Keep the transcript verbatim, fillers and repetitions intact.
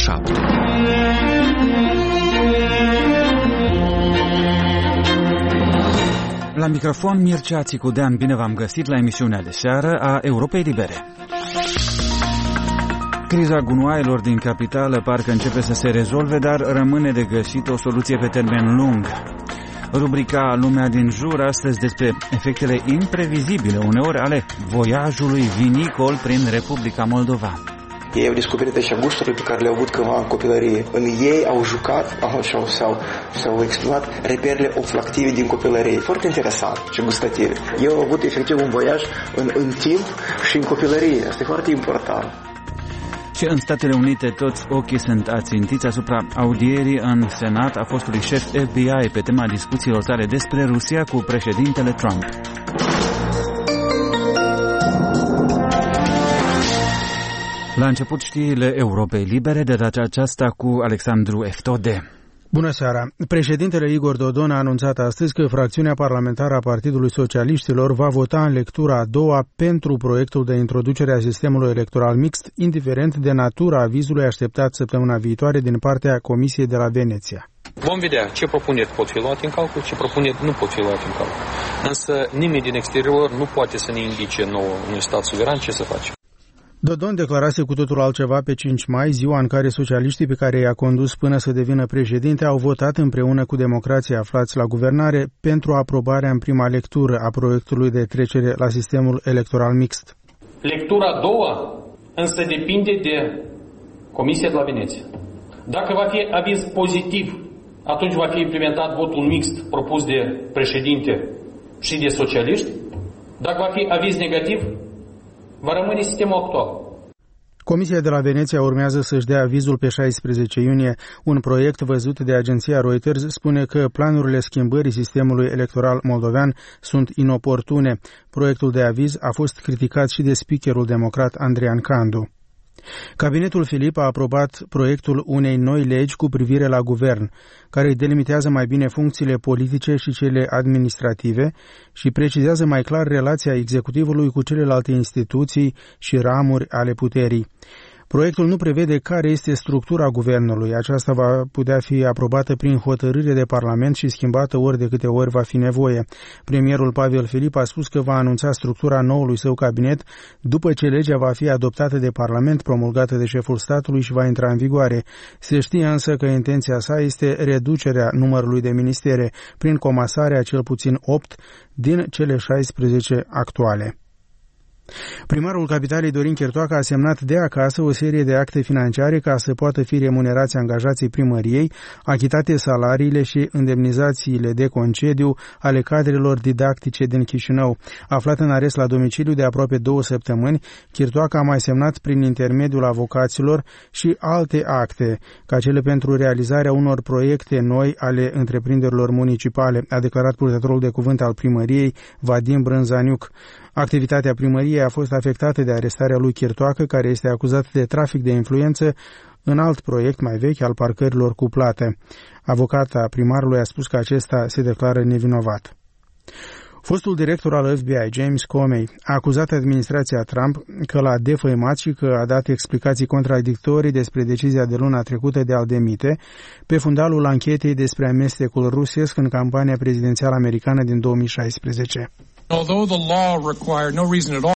șapte. La microfon Mircea Țicudean, bine v-am găsit la emisiunea de seară a Europei Libere. Criza gunoaielor din capitală parcă începe să se rezolve, dar rămâne de găsit o soluție pe termen lung. Rubrica Lumea din jur astăzi despre efectele imprevizibile uneori ale voiajului vinicol prin Republica Moldova. Ei au descoperit așa gusturile pe care le-au avut cândva în copilărie. În ei au jucat sau, sau, sau exploat reperele olfactive din copilărie. Foarte interesant și gustative. Eu au avut efectiv un voiaj în, în timp și în copilărie. Asta e foarte important. Și în Statele Unite toți ochii sunt ațintiți asupra audierii în Senat a fostului șef F B I pe tema discuțiilor sale despre Rusia cu președintele Trump. La început știrile Europei Libere, de data aceasta cu Alexandru Eftode. Bună seara! Președintele Igor Dodon a anunțat astăzi că fracțiunea parlamentară a Partidului Socialiștilor va vota în lectura a doua pentru proiectul de introducere a sistemului electoral mixt, indiferent de natura avizului așteptat săptămâna viitoare din partea Comisiei de la Veneția. Vom vedea ce propuneri pot fi luate în calcul, ce propuneri nu pot fi luate în calcul. Însă nimeni din exterior nu poate să ne indice nouă, unui stat suveran, ce să facem. Dodon declarase cu totul altceva pe cinci mai, ziua în care socialiștii pe care i-a condus până să devină președinte au votat împreună cu democrații aflați la guvernare pentru aprobarea în prima lectură a proiectului de trecere la sistemul electoral mixt. Lectura a doua însă depinde de Comisia de la Veneția. Dacă va fi aviz pozitiv, atunci va fi implementat votul mixt propus de președinte și de socialiști. Dacă va fi aviz negativ, va rămâne sistemul actual. Comisia de la Veneția urmează să-și dea avizul pe șaisprezece iunie. Un proiect văzut de agenția Reuters spune că planurile schimbării sistemului electoral moldovean sunt inoportune. Proiectul de aviz a fost criticat și de speakerul democrat Andrian Candu. Cabinetul Filip a aprobat proiectul unei noi legi cu privire la guvern, care îi delimitează mai bine funcțiile politice și cele administrative și precizează mai clar relația executivului cu celelalte instituții și ramuri ale puterii. Proiectul nu prevede care este structura guvernului. Aceasta va putea fi aprobată prin hotărâre de Parlament și schimbată ori de câte ori va fi nevoie. Premierul Pavel Filip a spus că va anunța structura noului său cabinet după ce legea va fi adoptată de Parlament, promulgată de șeful statului și va intra în vigoare. Se știe însă că intenția sa este reducerea numărului de ministere prin comasarea cel puțin opt din cele șaisprezece actuale. Primarul capitalei Dorin Chertoacă a semnat de acasă o serie de acte financiare ca să poată fi remunerați angajații primăriei, achitate salariile și indemnizațiile de concediu ale cadrelor didactice din Chișinău. Aflat în arest la domiciliu de aproape două săptămâni, Chertoacă a mai semnat prin intermediul avocaților și alte acte, ca cele pentru realizarea unor proiecte noi ale întreprinderilor municipale, a declarat purtătorul de cuvânt al primăriei, Vadim Brânzaniuc. Activitatea primăriei a fost afectată de arestarea lui Chertoacă, care este acuzat de trafic de influență în alt proiect mai vechi al parcărilor cu plată. Avocata primarului a spus că acesta se declară nevinovat. Fostul director al F B I, James Comey, a acuzat administrația Trump că l-a defăimat și că a dat explicații contradictorii despre decizia de luna trecută de a-l demite, pe fundalul anchetei despre amestecul rusesc în campania prezidențială americană din două mii șaisprezece. Although the law required no reason at all